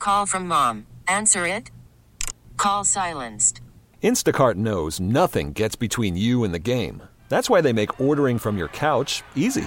Call from mom. Answer it. Call silenced. Instacart knows nothing gets between you and the game. That's why they make ordering from your couch easy.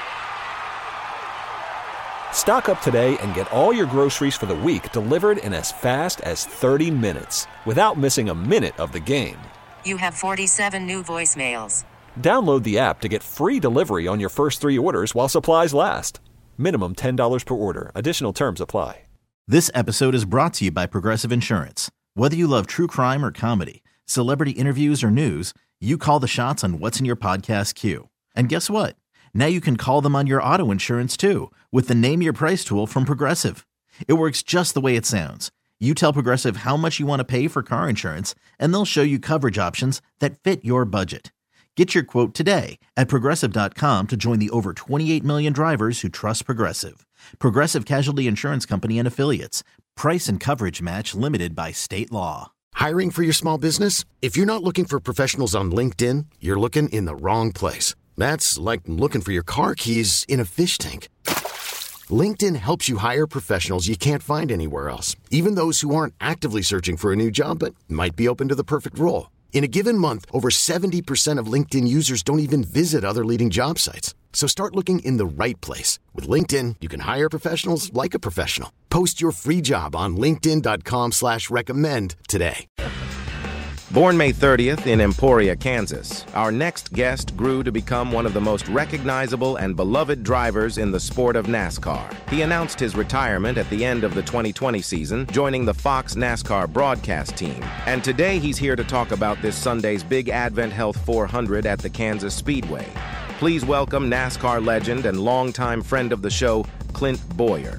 Stock up today and get all your groceries for the week delivered in as fast as 30 minutes without missing a minute of the game. You have 47 new voicemails. Download the app to get free delivery on your first 3 orders while supplies last. Minimum $10 per order. Additional terms apply. This episode is brought to you by Progressive Insurance. Whether you love true crime or comedy, celebrity interviews or news, you call the shots on what's in your podcast queue. And guess what? Now you can call them on your auto insurance too with the Name Your Price tool from Progressive. It works just the way it sounds. You tell Progressive how much you want to pay for car insurance, and they'll show you coverage options that fit your budget. Get your quote today at Progressive.com to join the over 28 million drivers who trust Progressive. Progressive Casualty Insurance Company and Affiliates. Price and coverage match limited by state law. Hiring for your small business? If you're not looking for professionals on LinkedIn, you're looking in the wrong place. That's like looking for your car keys in a fish tank. LinkedIn helps you hire professionals you can't find anywhere else, even those who aren't actively searching for a new job but might be open to the perfect role. In a given month, over 70% of LinkedIn users don't even visit other leading job sites. So start looking in the right place. With LinkedIn, you can hire professionals like a professional. Post your free job on linkedin.com/recommend today. Born May 30th in Emporia, Kansas, our next guest grew to become one of the most recognizable and beloved drivers in the sport of NASCAR. He announced his retirement at the end of the 2020 season, joining the Fox NASCAR broadcast team. And today he's here to talk about this Sunday's Big Advent Health 400 at the Kansas Speedway. Please welcome NASCAR legend and longtime friend of the show, Clint Bowyer.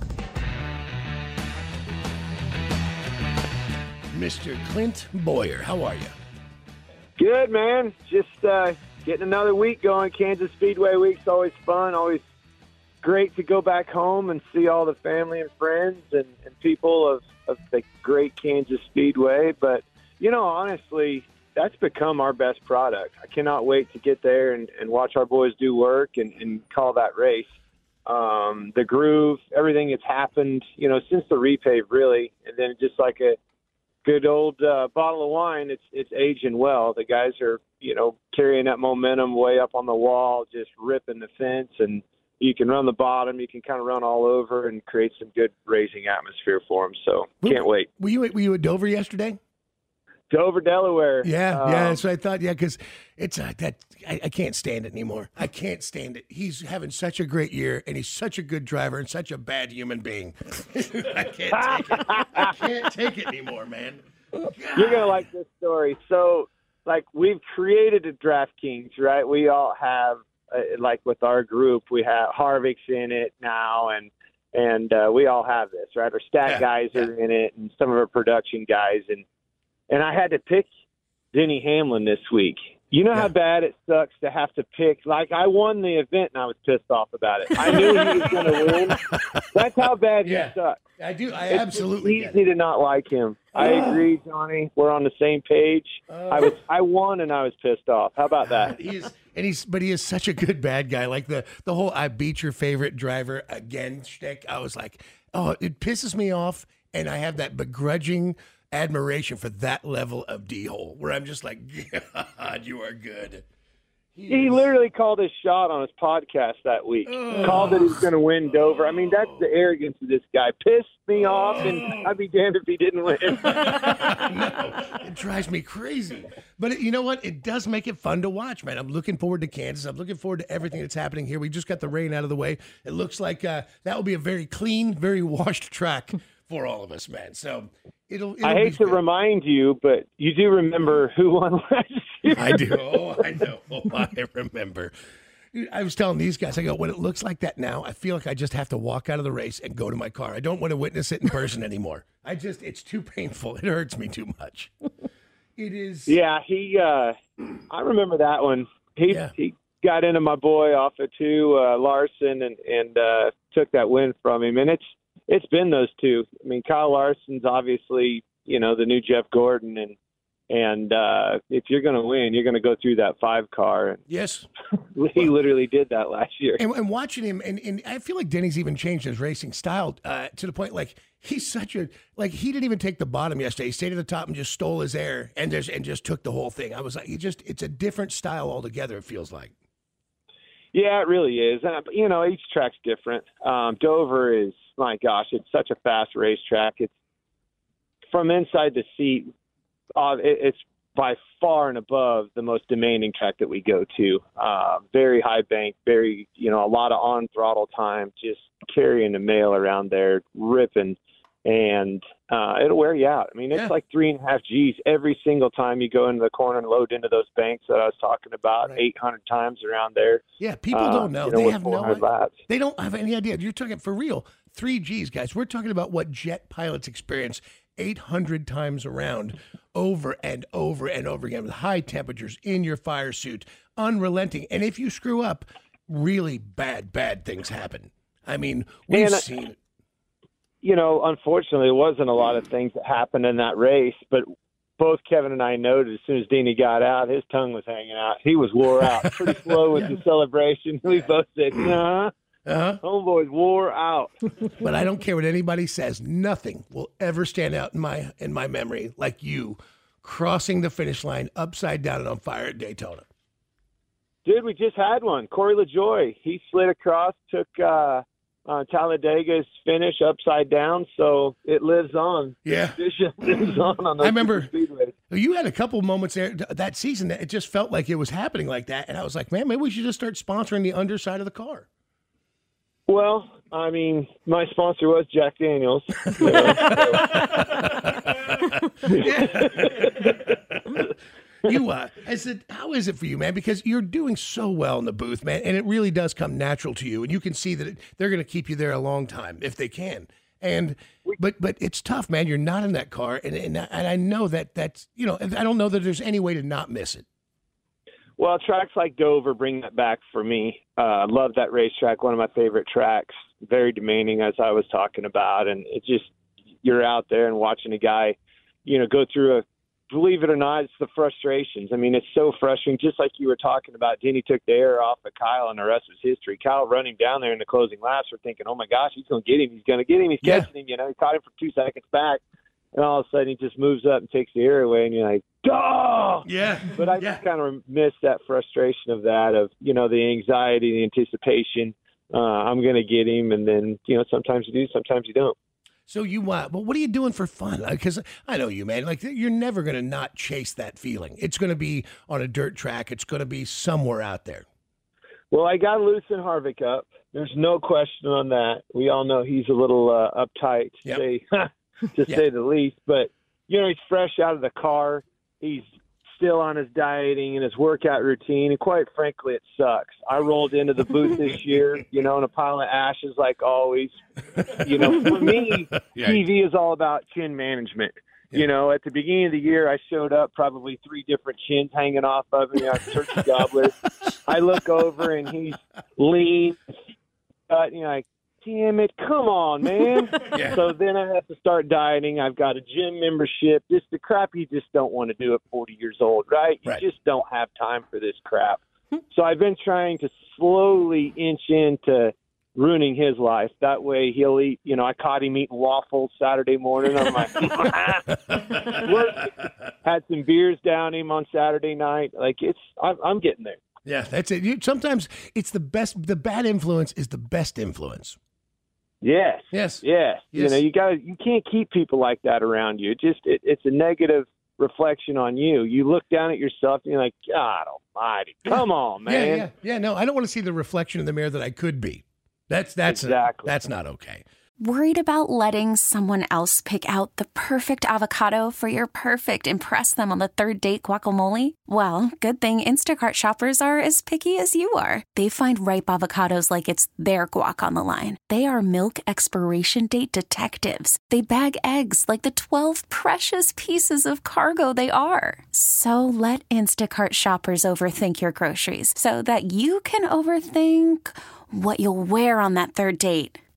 Mr. Clint Bowyer, how are you? Good, man. Just getting another week going. Kansas Speedway Week's always fun, always great to go back home and see all the family and friends and people of the great Kansas Speedway. But, you know, honestly, that's become our best product. I cannot wait to get there and watch our boys do work and call that race. The groove, everything that's happened, you know, since the repave, really, and then just like a good old bottle of wine, it's aging well. The guys are, you know, carrying that momentum way up on the wall, just ripping the fence, and you can run the bottom, you can kind of run all over and create some good racing atmosphere for them. So can't wait. Were you at Dover yesterday? Dover, Delaware. Yeah, that's what I thought. Yeah, because it's that I can't stand it anymore. I can't stand it. He's having such a great year, and he's such a good driver and such a bad human being. I can't take it. I can't take it anymore, man. God. You're gonna like this story. So, like, we've created a DraftKings, right? We all have, like, with our group, we have Harvick's in it now, and we all have this, right? Our stat guys are in it, and some of our production guys, and I had to pick Denny Hamlin this week. You know how bad it sucks to have to pick. Like, I won the event, and I was pissed off about it. I knew he was going to win. That's how bad he sucks. I do. I absolutely It's easy to not like him. I agree, Johnny. We're on the same page. I won, and I was pissed off. How about that? He is such a good bad guy. Like the whole "I beat your favorite driver again" shtick. I was like, oh, it pisses me off, and I have that begrudging admiration for that level of D-hole, where I'm just like, God, you are good. He literally called his shot on his podcast that week. Called that he was going to win Dover. I mean, that's the arrogance of this guy. Pissed me off, and I'd be damned if he didn't win. No, it drives me crazy. But you know what? It does make it fun to watch, man. I'm looking forward to Kansas. I'm looking forward to everything that's happening here. We just got the rain out of the way. It looks like that will be a very clean, very washed track for all of us, man. So it'll I hate to remind you, but you do remember who won last year. I do. Oh, I know. Oh, I remember. Dude, I was telling these guys, I go, when it looks like that now, I feel like I just have to walk out of the race and go to my car. I don't want to witness it in person anymore. It's too painful. It hurts me too much. It is. Yeah, I remember that one. He got into my boy off of Larson and took that win from him. And it's been those two. I mean, Kyle Larson's obviously, you know, the new Jeff Gordon, and And if you're going to win, you're going to go through that 5 car. Yes. He literally did that last year. And watching him, and I feel like Denny's even changed his racing style to the point, like, he's such a, like, he didn't even take the bottom yesterday. He stayed at the top and just stole his air and just took the whole thing. I was like, it's a different style altogether, it feels like. Yeah, it really is. And, each track's different. Dover is, my gosh, it's such a fast racetrack. It's from inside the seat. It's by far and above the most demanding track that we go to. Very high bank, very, a lot of on throttle time, just carrying the mail around there, ripping, and it'll wear you out. I mean, it's like 3.5 Gs every single time you go into the corner and load into those banks that I was talking about, right. 800 times around there. Yeah, people don't know. They have no idea. They don't have any idea. You're talking for real, 3 Gs, guys. We're talking about what jet pilots experience 800 times around, over and over and over again, with high temperatures, in your fire suit, unrelenting. And if you screw up, really bad things happen. I mean, we've seen it. Unfortunately, there wasn't a lot of things that happened in that race, but both Kevin and I noted as soon as Deanie got out, his tongue was hanging out. He was wore out. Pretty slow with the celebration. We both said, nah. Homeboys wore out. But I don't care what anybody says. Nothing will ever stand out in my memory like you crossing the finish line upside down and on fire at Daytona. Dude, we just had one. Corey LaJoie. He slid across, took Talladega's finish upside down, so it lives on. Yeah. It lives on I remember you had a couple moments there that season that it just felt like it was happening like that, and I was like, man, maybe we should just start sponsoring the underside of the car. Well, I mean, my sponsor was Jack Daniels. I said, how is it for you, man? Because you're doing so well in the booth, man, and it really does come natural to you, and you can see that they're going to keep you there a long time if they can. And but it's tough, man. You're not in that car, and I know that's I don't know that there's any way to not miss it. Well, tracks like Dover bring that back for me. Love that racetrack, one of my favorite tracks. Very demanding, as I was talking about, and it just, you're out there and watching a guy, go through believe it or not, it's the frustrations. I mean, it's so frustrating. Just like you were talking about, Denny took the air off of Kyle, and the rest was history. Kyle running down there in the closing laps, we're thinking, oh my gosh, he's going to get him. He's going to get him. He's catching him. He caught him for 2 seconds back. And all of a sudden, he just moves up and takes the air away, and you're like, oh! Yeah. But I just kind of miss that frustration of that, of, the anxiety, the anticipation. I'm going to get him, and then, sometimes you do, sometimes you don't. So but what are you doing for fun? Because I know you, man. Like, you're never going to not chase that feeling. It's going to be on a dirt track. It's going to be somewhere out there. Well, I got to loosen Harvick up. There's no question on that. We all know he's a little uptight, to say the least. But, he's fresh out of the car. He's still on his dieting and his workout routine. And quite frankly, it sucks. I rolled into the booth this year, in a pile of ashes like always. For me, TV is all about chin management. Yeah. At the beginning of the year, I showed up probably 3 different chins hanging off of him, turkey gobbler. I look over and he's lean, like, damn it, come on, man. So then I have to start dieting. I've got a gym membership. Just the crap you just don't want to do at 40 years old, right? You just don't have time for this crap. So I've been trying to slowly inch into ruining his life. That way he'll eat, I caught him eating waffles Saturday morning. I'm like, had some beers down him on Saturday night. Like, I'm getting there. Yeah, that's it. Sometimes it's the bad influence is the best influence. Yes. You can't keep people like that around you. It's a negative reflection on you. You look down at yourself and you're like, God almighty, come on, man. Yeah. No, I don't want to see the reflection in the mirror that I could be. That's not okay. Worried about letting someone else pick out the perfect avocado for your perfect impress them on the third date guacamole? Well, good thing Instacart shoppers are as picky as you are. They find ripe avocados like it's their guac on the line. They are milk expiration date detectives. They bag eggs like the 12 precious pieces of cargo they are. So let Instacart shoppers overthink your groceries so that you can overthink what you'll wear on that third date.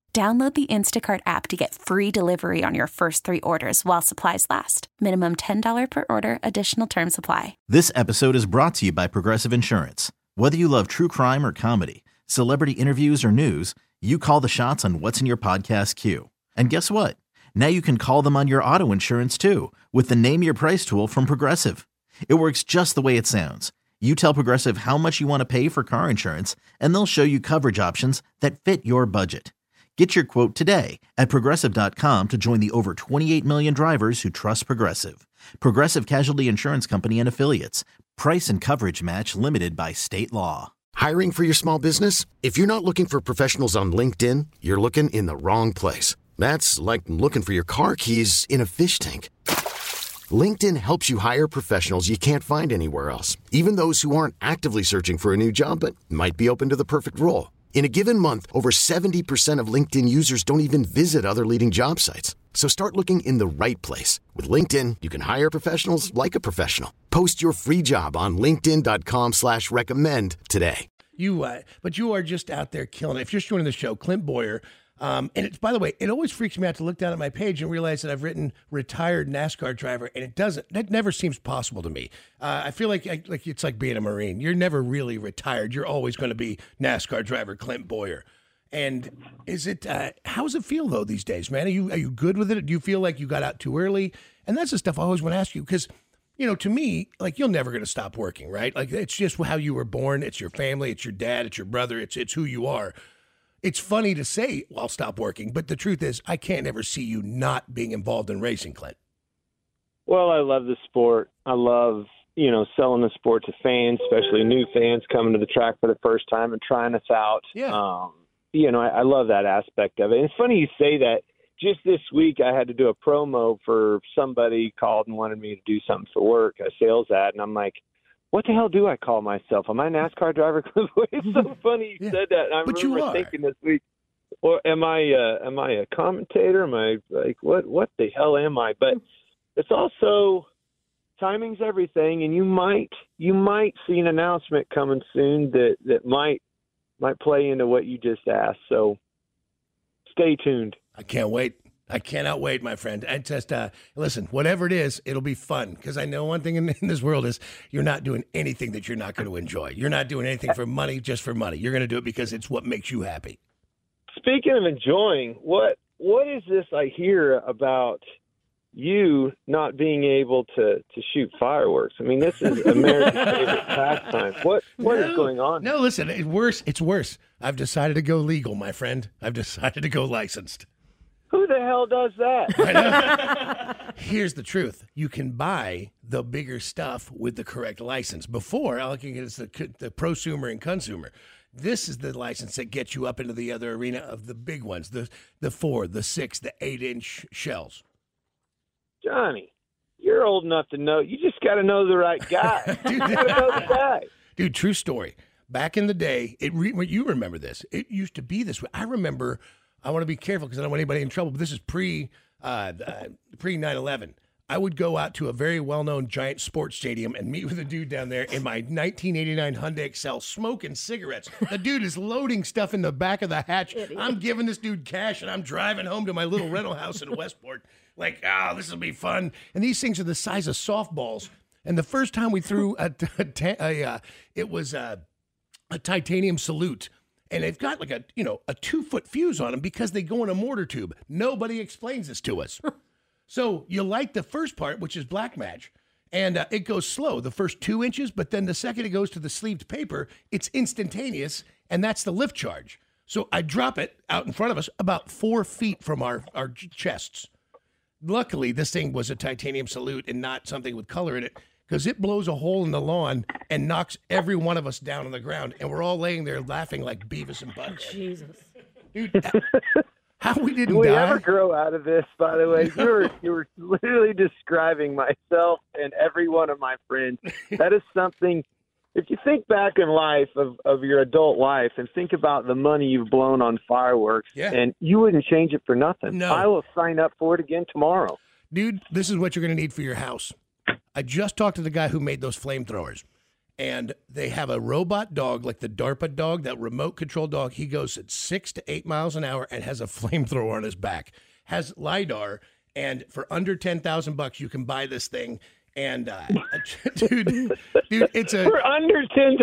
Download the Instacart app to get free delivery on your first 3 orders while supplies last. Minimum $10 per order. Additional terms apply. This episode is brought to you by Progressive Insurance. Whether you love true crime or comedy, celebrity interviews or news, you call the shots on what's in your podcast queue. And guess what? Now you can call them on your auto insurance too with the Name Your Price tool from Progressive. It works just the way it sounds. You tell Progressive how much you want to pay for car insurance, and they'll show you coverage options that fit your budget. Get your quote today at Progressive.com to join the over 28 million drivers who trust Progressive. Progressive Casualty Insurance Company and Affiliates. Price and coverage match limited by state law. Hiring for your small business? If you're not looking for professionals on LinkedIn, you're looking in the wrong place. That's like looking for your car keys in a fish tank. LinkedIn helps you hire professionals you can't find anywhere else, even those who aren't actively searching for a new job but might be open to the perfect role. In a given month, over 70% of LinkedIn users don't even visit other leading job sites. So start looking in the right place. With LinkedIn, you can hire professionals like a professional. Post your free job on linkedin.com/recommend today. But you are just out there killing it. If you're just joining the show, Clint Boyer. And it's, by the way, it always freaks me out to look down at my page and realize that I've written retired NASCAR driver, and that never seems possible to me. I feel like it's like being a Marine. You're never really retired. You're always going to be NASCAR driver Clint Boyer. And how does it feel though these days, man? Are you good with it? Do you feel like you got out too early? And that's the stuff I always want to ask you, because, to me, like, you're never going to stop working, right? Like, it's just how you were born. It's your family. It's your dad. It's your brother. It's who you are. It's funny to say, well, I'll stop working, but the truth is I can't ever see you not being involved in racing, Clint. Well, I love the sport. I love, selling the sport to fans, especially new fans coming to the track for the first time and trying us out. Yeah. I love that aspect of it. And it's funny you say that. Just this week, I had to do a promo for somebody called and wanted me to do something for work, a sales ad, and I'm like, what the hell do I call myself? Am I a NASCAR driver? It's so funny you said that. And I remember thinking this week, well, am I a commentator? Am I like, what the hell am I? But it's also, timing's everything, and you might see an announcement coming soon that might play into what you just asked. So stay tuned. I can't wait. I cannot wait, my friend. And just listen, whatever it is, it'll be fun, because I know one thing in this world is you're not doing anything that you're not going to enjoy. You're not doing anything for money, just for money. You're going to do it because it's what makes you happy. Speaking of enjoying, what is this I hear about you not being able to shoot fireworks? I mean, this is America's favorite pastime. What is going on? No, listen, it's worse. It's worse. I've decided to go legal, my friend. I've decided to go licensed. Who the hell does that? Here's the truth. You can buy the bigger stuff with the correct license. Before, all I can get is the prosumer and consumer. This is the license that gets you up into the other arena of the big ones, the 4, the 6, the 8-inch shells. Johnny, you're old enough to know. You just got to know the right guy. Dude, you got to know the guy. Dude, true story. Back in the day, you remember this. It used to be this way. I remember... I want to be careful because I don't want anybody in trouble, but this is pre 9/11. I would go out to a very well-known giant sports stadium and meet with a dude down there in my 1989 Hyundai Excel smoking cigarettes. The dude is loading stuff in the back of the hatch. Idiot. I'm giving this dude cash, and I'm driving home to my little rental house in Westport. Like, this will be fun. And these things are the size of softballs. And the first time we threw it was a titanium salute. And they've got like a 2-foot fuse on them because they go in a mortar tube. Nobody explains this to us. So you light the first part, which is black match, and it goes slow, the first 2 inches, but then the second it goes to the sleeved paper, it's instantaneous, and that's the lift charge. So I drop it out in front of us about 4 feet from our chests. Luckily, this thing was a titanium salute and not something with color in it, because it blows a hole in the lawn and knocks every one of us down on the ground, and we're all laying there laughing like Beavis and Butthead. Jesus. Dude, how we didn't die. Do we die? ever grow out of this, by the way? You were literally describing myself and every one of my friends. That is something, if you think back in life of your adult life and think about the money you've blown on fireworks, and you wouldn't change it for nothing. No. I will sign up for it again tomorrow. Dude, this is what you're going to need for your house. I just talked to the guy who made those flamethrowers, And they have a robot dog, like the DARPA dog, that remote control dog. He goes at 6 to 8 miles an hour and has a flamethrower on his back, has LiDAR. And for under $10,000, you can buy this thing. And dude, it's for under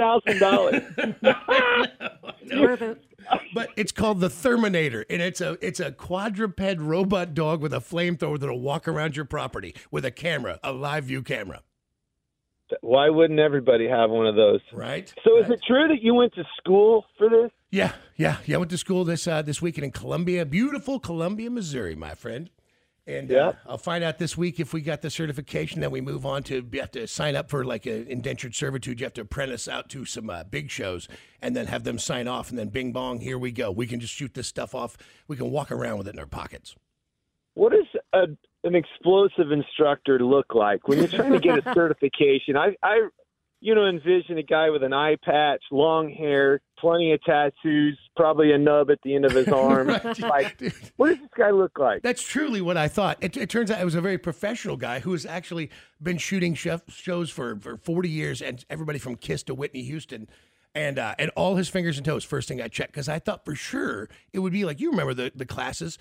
$10,000. But it's called the Terminator, and it's a quadruped robot dog with a flamethrower that'll walk around your property with a camera, a live view camera. Why wouldn't everybody have one of those? Right. So is it true that you went to school for this? Yeah. I went to school this weekend in Columbia, beautiful Columbia, Missouri, my friend. And I'll find out this week if we got the certification. Then we move on to you have to sign up for like an indentured servitude. You have to apprentice out to some big shows and then have them sign off. And then bing bong, here we go. We can just shoot this stuff off. We can walk around with it in our pockets. What does an explosive instructor look like when you're trying to get a certification? I envision a guy with an eye patch, long hair, plenty of tattoos, probably a nub at the end of his arm. Right. Like, what does this guy look like? That's truly what I thought. It turns out it was a very professional guy who has actually been shooting shows for 40 years, and everybody from Kiss to Whitney Houston, and all his fingers and toes. First thing I checked, because I thought for sure it would be like, you remember the classes.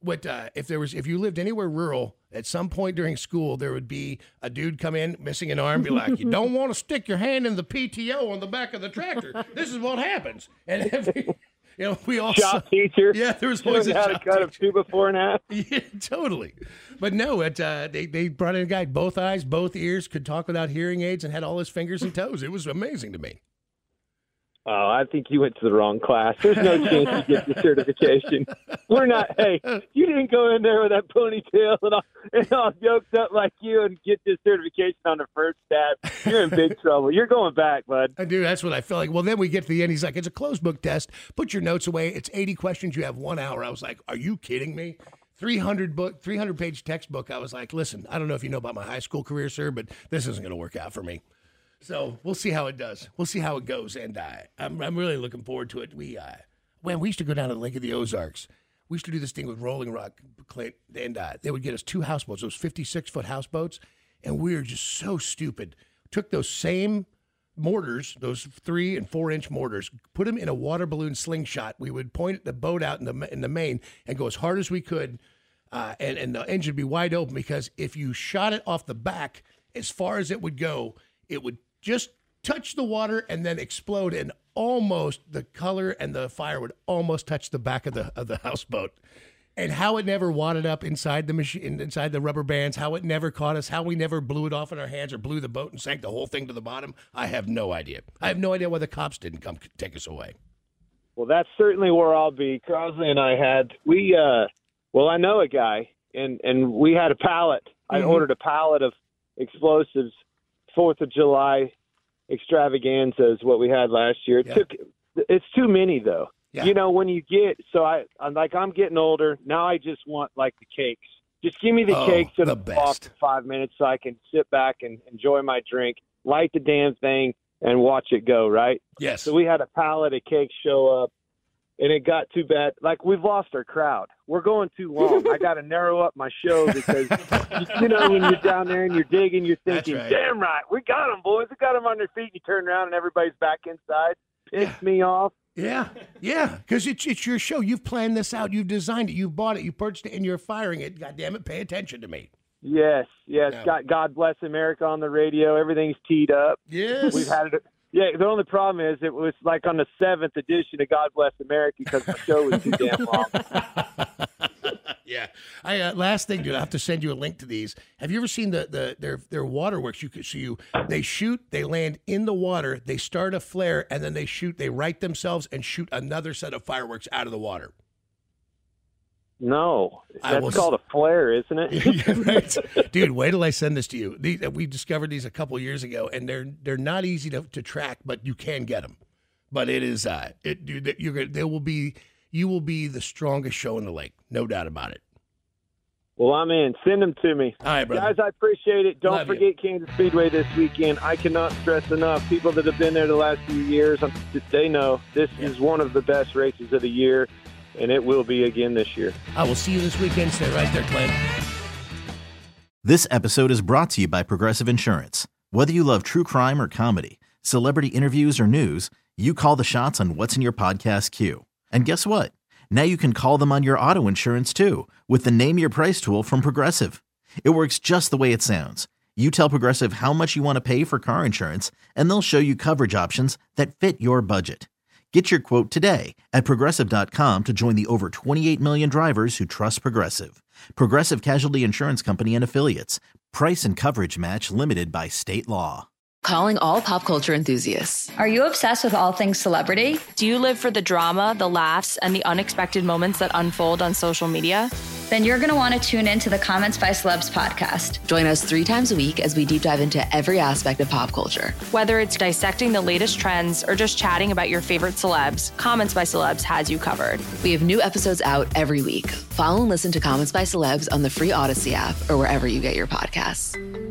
If you lived anywhere rural, at some point during school, there would be a dude come in missing an arm, be like, you don't want to stick your hand in the PTO on the back of the tractor. This is what happens. And we all shop teacher. Yeah, there was always a how to shop cut teacher. a 2 before and half. Yeah, totally. But no, they brought in a guy, both eyes, both ears, could talk without hearing aids, and had all his fingers and toes. It was amazing to me. Oh, I think you went to the wrong class. There's no chance you get the certification. We're not. Hey, you didn't go in there with that ponytail and all yoked up like you and get this certification on the first stab. You're in big trouble. You're going back, bud. I do. That's what I felt like. Well, then we get to the end. He's like, it's a closed book test. Put your notes away. It's 80 questions. You have 1 hour. I was like, are you kidding me? 300-page textbook. I was like, listen, I don't know if you know about my high school career, sir, but this isn't going to work out for me. So we'll see how it does. We'll see how it goes, and I'm really looking forward to it. We used to go down to the Lake of the Ozarks. We used to do this thing with Rolling Rock, Clint, and they would get us 2 houseboats, those 56-foot houseboats, and we were just so stupid. Took those same mortars, those 3 and 4 inch mortars, put them in a water balloon slingshot. We would point the boat out in the main and go as hard as we could, and the engine would be wide open, because if you shot it off the back, as far as it would go, it would just touch the water and then explode, and almost the color and the fire would almost touch the back of the houseboat. And how it never wadded up inside the machine, inside the rubber bands, how it never caught us, how we never blew it off in our hands or blew the boat and sank the whole thing to the bottom, I have no idea. I have no idea why the cops didn't come take us away. Well, that's certainly where I'll be. Crosley and I I know a guy, and we had a pallet. I ordered a pallet of explosives. 4th of July extravaganza is what we had last year. It's too many, though. Yeah. You know, when you get I'm getting older now. I just want like the cakes. Just give me the cakes and off for 5 minutes so I can sit back and enjoy my drink, light the damn thing, and watch it go. Right? Yes. So we had a pallet of cakes show up, and it got too bad. Like, we've lost our crowd. We're going too long. I got to narrow up my show because, when you're down there and you're digging, you're thinking, damn right, we got them, boys. We got them on their feet. You turn around and everybody's back inside. Pissed me off. Yeah, because it's your show. You've planned this out. You've designed it. You've bought it. You purchased it, and you're firing it. God damn it, pay attention to me. Yes. No. Got God Bless America on the radio. Everything's teed up. Yes. We've had it. Yeah, the only problem is it was like on the 7th edition of God Bless America because the show was too damn long. Yeah. Last thing, dude, I have to send you a link to these. Have you ever seen their waterworks? They shoot, they land in the water, they start a flare, and then they right themselves and shoot another set of fireworks out of the water. No, that's called a flare, isn't it? Yeah, right. Dude, wait till I send this to you. We discovered these a couple of years ago, and they're not easy to track, but you can get them. But it is you will be the strongest show in the lake, no doubt about it. Well, I'm in. Send them to me. All right, brother. Guys, I appreciate it. Don't forget Kansas Speedway this weekend. I cannot stress enough. People that have been there the last few years, they know this is one of the best races of the year. And it will be again this year. I will see you this weekend. Stay right there, Clint. This episode is brought to you by Progressive Insurance. Whether you love true crime or comedy, celebrity interviews, or news, you call the shots on what's in your podcast queue. And guess what? Now you can call them on your auto insurance too with the Name Your Price tool from Progressive. It works just the way it sounds. You tell Progressive how much you want to pay for car insurance, and they'll show you coverage options that fit your budget. Get your quote today at Progressive.com to join the over 28 million drivers who trust Progressive. Progressive Casualty Insurance Company and Affiliates. Price and coverage match limited by state law. Calling all pop culture enthusiasts. Are you obsessed with all things celebrity? Do you live for the drama, the laughs, and the unexpected moments that unfold on social media? Then you're going to want to tune in to the Comments by Celebs podcast. Join us 3 times a week as we deep dive into every aspect of pop culture. Whether it's dissecting the latest trends or just chatting about your favorite celebs, Comments by Celebs has you covered. We have new episodes out every week. Follow and listen to Comments by Celebs on the free Odyssey app or wherever you get your podcasts.